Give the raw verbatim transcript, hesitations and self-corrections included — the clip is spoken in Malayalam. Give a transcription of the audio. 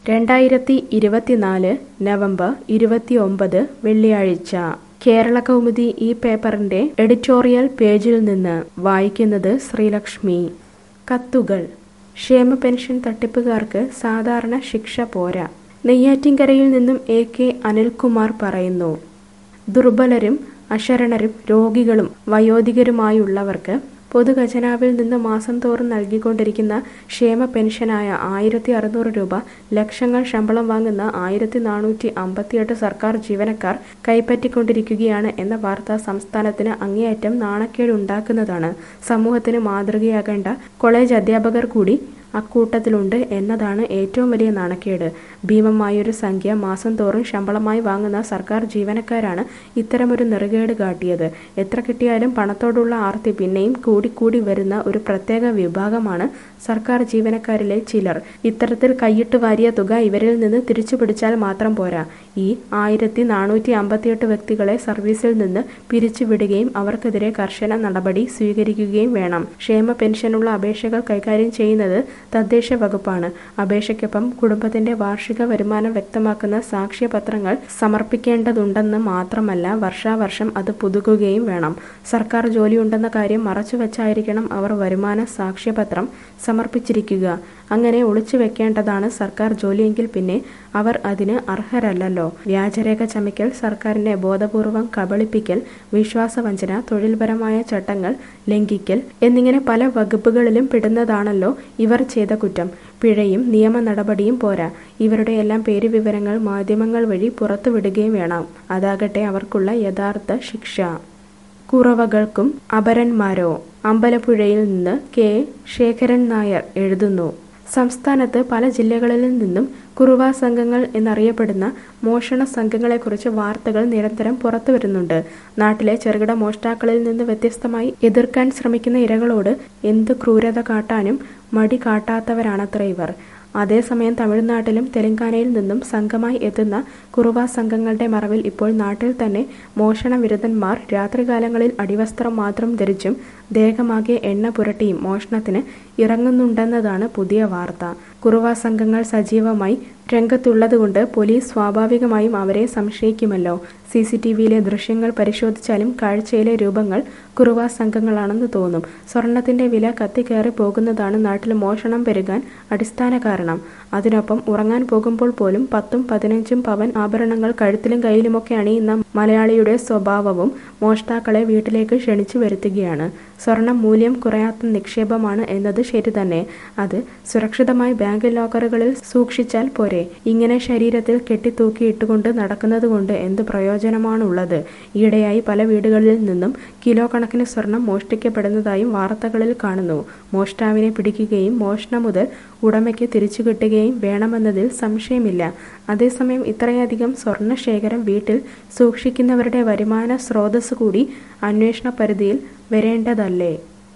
രണ്ടായിരത്തി ഇരുപത്തിനാല് നവംബർ ഇരുപത്തിയൊമ്പത് വെള്ളിയാഴ്ച കേരളകൗമുദി ഈ പേപ്പറിന്റെ എഡിറ്റോറിയൽ പേജിൽ നിന്ന് വായിക്കുന്നത് ശ്രീലക്ഷ്മി. കത്തുകൾ. ക്ഷേമ പെൻഷൻ തട്ടിപ്പുകാർക്ക് സാധാരണ ശിക്ഷ പോരാ. നെയ്യാറ്റിൻകരയിൽ നിന്നും എ കെ അനിൽകുമാർ പറയുന്നു. ദുർബലരും അശരണരും രോഗികളും വയോധികരുമായുള്ളവർക്ക് പൊതുഖജനാവിൽ നിന്ന് മാസം തോറും നൽകിക്കൊണ്ടിരിക്കുന്ന ക്ഷേമ പെൻഷനായ ആയിരത്തി അറുന്നൂറ് രൂപ ലക്ഷങ്ങൾ ശമ്പളം വാങ്ങുന്ന ആയിരത്തി നാനൂറ്റി അമ്പത്തിയെട്ട് സർക്കാർ ജീവനക്കാർ കൈപ്പറ്റിക്കൊണ്ടിരിക്കുകയാണ് എന്ന വാർത്ത സംസ്ഥാനത്തിന് അങ്ങേയറ്റം നാണക്കേടുണ്ടാക്കുന്നതാണ്. സമൂഹത്തിന് മാതൃകയാകേണ്ട കോളേജ് അധ്യാപകർ കൂടി അക്കൂട്ടത്തിലുണ്ട് എന്നതാണ് ഏറ്റവും വലിയ നാണക്കേട്. ഭീമമായൊരു സംഖ്യ മാസം തോറും ശമ്പളമായി വാങ്ങുന്ന സർക്കാർ ജീവനക്കാരാണ് ഇത്തരമൊരു നെറുകേട് കാട്ടിയത്. എത്ര കിട്ടിയാലും പണത്തോടുള്ള ആർത്തി പിന്നെയും കൂടിക്കൂടി വരുന്ന ഒരു പ്രത്യേക വിഭാഗമാണ് സർക്കാർ ജീവനക്കാരിലെ ചിലർ. ഇത്തരത്തിൽ കൈയിട്ട് വാരിയ തുക ഇവരിൽ നിന്ന് തിരിച്ചു പിടിച്ചാൽ മാത്രം പോരാ. ഈ ആയിരത്തി നാനൂറ്റി അമ്പത്തിയെട്ട് വ്യക്തികളെ സർവീസിൽ നിന്ന് പിരിച്ചുവിടുകയും അവർക്കെതിരെ കർശന നടപടി സ്വീകരിക്കുകയും വേണം. ക്ഷേമ പെൻഷനുള്ള അപേക്ഷകൾ കൈകാര്യം ചെയ്യുന്നത് തദ്ദേശ വകുപ്പാണ്. അപേക്ഷയ്ക്കൊപ്പം കുടുംബത്തിന്റെ വാർഷിക വരുമാനം വ്യക്തമാക്കുന്ന സാക്ഷ്യപത്രങ്ങൾ സമർപ്പിക്കേണ്ടതുണ്ടെന്ന് മാത്രമല്ല, വർഷാവർഷം അത് പുതുക്കുകയും വേണം. സർക്കാർ ജോലിയുണ്ടെന്ന കാര്യം മറച്ചുവെച്ചായിരിക്കണം അവർ വരുമാന സാക്ഷ്യപത്രം സമർപ്പിച്ചിരിക്കുക. അങ്ങനെ ഒളിച്ചു വെക്കേണ്ടതാണ് സർക്കാർ ജോലിയെങ്കിൽ പിന്നെ അവർ അതിന് അർഹരല്ലല്ലോ. വ്യാജരേഖ ചമയ്ക്കൽ, സർക്കാരിനെ ബോധപൂർവം കബളിപ്പിക്കൽ, വിശ്വാസവഞ്ചന, തൊഴിൽപരമായ ചട്ടങ്ങൾ ലംഘിക്കൽ എന്നിങ്ങനെ പല വകുപ്പുകളിലും പെടുന്നതാണല്ലോ ഇവർ ചെയ്ത കുറ്റം. പിഴയും നിയമ നടപടിയും പോരാ, ഇവരുടെ എല്ലാം പേരുവിവരങ്ങൾ മാധ്യമങ്ങൾ വഴി പുറത്തുവിടുകയും വേണം. അതാകട്ടെ അവർക്കുള്ള യഥാർത്ഥ ശിക്ഷ. കുറവകൾക്കും അപരന്മാരോ? അമ്പലപ്പുഴയിൽ നിന്ന് കെ ശേഖരൻ നായർ എഴുതുന്നു. സംസ്ഥാനത്ത് പല ജില്ലകളിൽ നിന്നും കുറുവാ സംഘങ്ങൾ എന്നറിയപ്പെടുന്ന മോഷണ സംഘങ്ങളെക്കുറിച്ച് വാർത്തകൾ നിരന്തരം പുറത്തു വരുന്നുണ്ട്. നാട്ടിലെ ചെറുകിട മോഷ്ടാക്കളിൽ നിന്ന് വ്യത്യസ്തമായി എതിർക്കാൻ ശ്രമിക്കുന്ന ഇരകളോട് എന്ത് ക്രൂരത കാട്ടാനും മടി കാട്ടാത്തവരാണത്ര ഇവർ. അതേസമയം തമിഴ്നാട്ടിലും തെലങ്കാനയിൽ നിന്നും സംഘമായി എത്തുന്ന കുറുവാ സംഘങ്ങളുടെ മറവിൽ ഇപ്പോൾ നാട്ടിൽ തന്നെ മോഷണ വിരുദ്ധന്മാർ രാത്രികാലങ്ങളിൽ അടിവസ്ത്രം മാത്രം ധരിച്ചും ദേഹമാകെ എണ്ണ പുരട്ടിയും മോഷണത്തിന് ഇറങ്ങുന്നുണ്ടെന്നതാണ് പുതിയ വാർത്ത. കുറുവാ സംഘങ്ങൾ സജീവമായി രംഗത്തുള്ളതുകൊണ്ട് പോലീസ് സ്വാഭാവികമായും അവരെ സംശയിക്കുമല്ലോ. സി സി ടി വിയിലെ ദൃശ്യങ്ങൾ പരിശോധിച്ചാലും കാഴ്ചയിലെ രൂപങ്ങൾ കുറുവാ സംഘങ്ങളാണെന്ന് തോന്നും. സ്വർണത്തിന്റെ വില കത്തിക്കയറി പോകുന്നതാണ് നാട്ടിൽ മോഷണം പെരുകാൻ അടിസ്ഥാന കാരണം. അതിനൊപ്പം ഉറങ്ങാൻ പോകുമ്പോൾ പോലും പത്തും പതിനഞ്ചും പവൻ ആഭരണങ്ങൾ കഴുത്തിലും കയ്യിലുമൊക്കെ അണിയുന്ന മലയാളിയുടെ സ്വഭാവവും മോഷ്ടാക്കളെ വീട്ടിലേക്ക് ക്ഷണിച്ചു വരുത്തുകയാണ്. സ്വർണം മൂല്യം കുറയാത്ത നിക്ഷേപമാണ് എന്നത് ശരി തന്നെ. അത് സുരക്ഷിതമായി ബാങ്ക് ലോക്കറുകളിൽ സൂക്ഷിച്ചാൽ പോരെ. ഇങ്ങനെ ശരീരത്തിൽ കെട്ടിത്തൂക്കിയിട്ടുകൊണ്ട് നടക്കുന്നത് കൊണ്ട് എന്ത് പ്രയോജനമാണുള്ളത്? ഈയിടെയായി പല വീടുകളിൽ നിന്നും കിലോ കണക്കിന് സ്വർണം മോഷ്ടിക്കപ്പെടുന്നതായും വാർത്തകളിൽ കാണുന്നു. മോഷ്ടാവിനെ പിടിക്കുകയും മോഷണം മുതൽ ഉടമയ്ക്ക് തിരിച്ചു കിട്ടുകയും വേണമെന്നതിൽ സംശയമില്ല. അതേസമയം ഇത്രയധികം സ്വർണ്ണ ശേഖരം വീട്ടിൽ സൂക്ഷിക്കുന്നവരുടെ വരുമാന സ്രോതസ് കൂടി അന്വേഷണ പരിധിയിൽ വരേണ്ടതല്ലേ?